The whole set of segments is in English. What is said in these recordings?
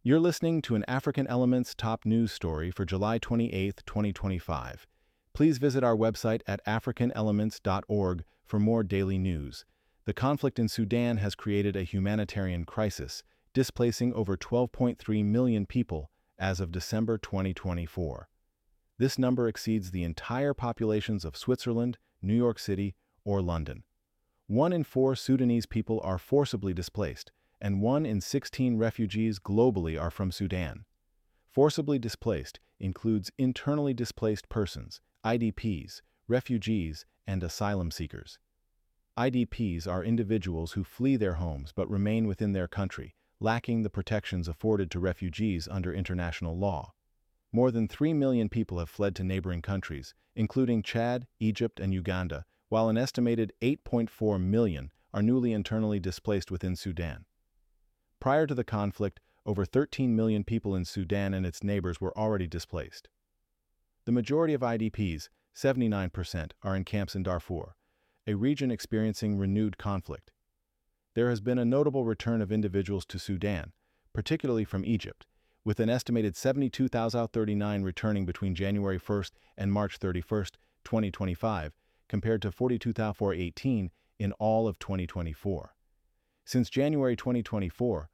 You're listening to an African Elements top news story for July 28, 2025. Please visit our website at africanelements.org for more daily news. The conflict in Sudan has created a humanitarian crisis, displacing over 12.3 million people as of December 2024. This number exceeds the entire populations of Switzerland, New York City, or London. 1 in 4 Sudanese people are forcibly displaced, and 1 in 16 refugees globally are from Sudan. Forcibly displaced includes internally displaced persons, IDPs, refugees, and asylum seekers. IDPs are individuals who flee their homes but remain within their country, lacking the protections afforded to refugees under international law. More than 3 million people have fled to neighboring countries, including Chad, Egypt, and Uganda, while an estimated 8.4 million are newly internally displaced within Sudan. Prior to the conflict, over 13 million people in Sudan and its neighbors were already displaced. The majority of IDPs, 79%, are in camps in Darfur, a region experiencing renewed conflict. There has been a notable return of individuals to Sudan, particularly from Egypt, with an estimated 72,039 returning between January 1st and March 31st, 2025, compared to 42,418 in all of 2024. Since January 2024,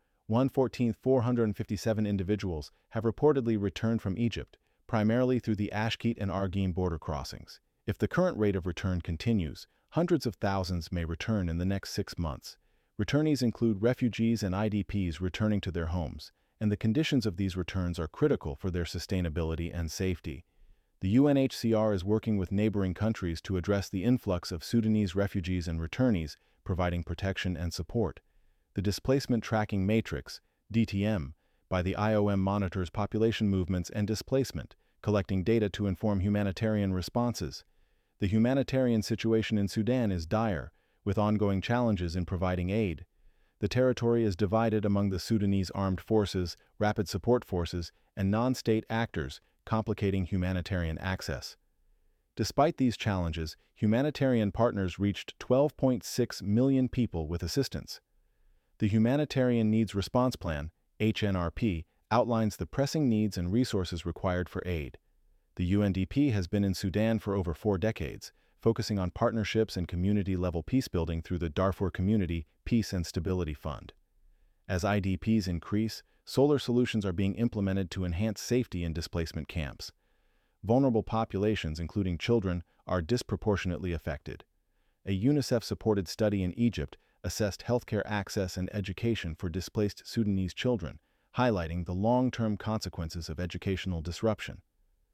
114,457 individuals have reportedly returned from Egypt, primarily through the Ashkit and Argin border crossings. If the current rate of return continues, hundreds of thousands may return in the next 6 months. Returnees include refugees and IDPs returning to their homes, and the conditions of these returns are critical for their sustainability and safety. The UNHCR is working with neighboring countries to address the influx of Sudanese refugees and returnees, providing protection and support. The Displacement Tracking Matrix, DTM, by the IOM monitors population movements and displacement, collecting data to inform humanitarian responses. The humanitarian situation in Sudan is dire, with ongoing challenges in providing aid. The territory is divided among the Sudanese Armed Forces, Rapid Support Forces, and non-state actors, complicating humanitarian access. Despite these challenges, humanitarian partners reached 12.6 million people with assistance. The Humanitarian Needs Response Plan, HNRP, outlines the pressing needs and resources required for aid. The UNDP has been in Sudan for over 4 decades, focusing on partnerships and community-level peacebuilding through the Darfur Community Peace and Stability Fund. As IDPs increase, solar solutions are being implemented to enhance safety in displacement camps. Vulnerable populations, including children, are disproportionately affected. A UNICEF-supported study in Egypt assessed healthcare access and education for displaced Sudanese children, highlighting the long-term consequences of educational disruption.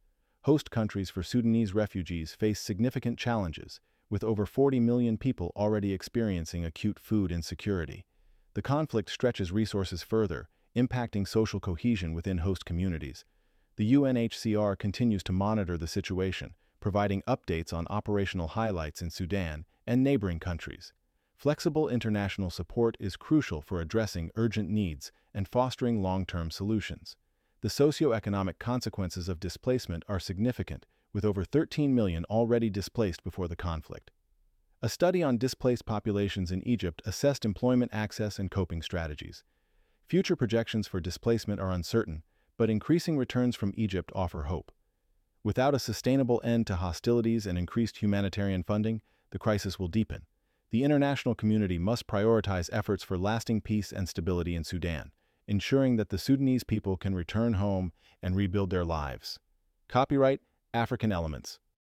Host countries for Sudanese refugees face significant challenges, with over 40 million people already experiencing acute food insecurity. The conflict stretches resources further, impacting social cohesion within host communities. The UNHCR continues to monitor the situation, providing updates on operational highlights in Sudan and neighboring countries. Flexible international support is crucial for addressing urgent needs and fostering long-term solutions. The socioeconomic consequences of displacement are significant, with over 13 million already displaced before the conflict. A study on displaced populations in Egypt assessed employment access and coping strategies. Future projections for displacement are uncertain, but increasing returns from Egypt offer hope. Without a sustainable end to hostilities and increased humanitarian funding, the crisis will deepen. The international community must prioritize efforts for lasting peace and stability in Sudan, ensuring that the Sudanese people can return home and rebuild their lives. Copyright African Elements.